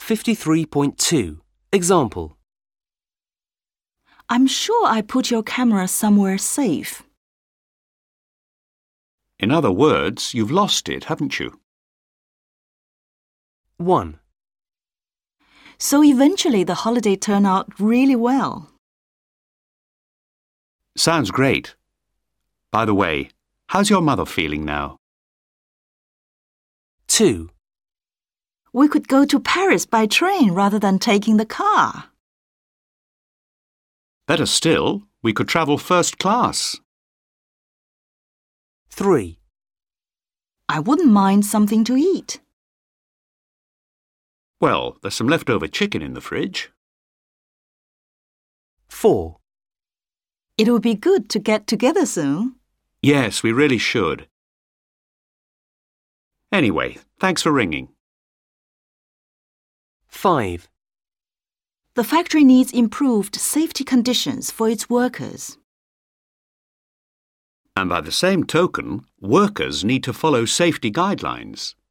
53.2. Example. I'm sure I put your camera somewhere safe. In other words, you've lost it, haven't you? 1. So eventually the holiday turned out really well. Sounds great. By the way, how's your mother feeling now? 2. We could go to Paris by train rather than taking the car. Better still, we could travel first class. 3. I wouldn't mind something to eat. Well, there's some leftover chicken in the fridge. 4. It would be good to get together soon. Yes, we really should. Anyway, thanks for ringing. 5. The factory needs improved safety conditions for its workers. And by the same token, workers need to follow safety guidelines.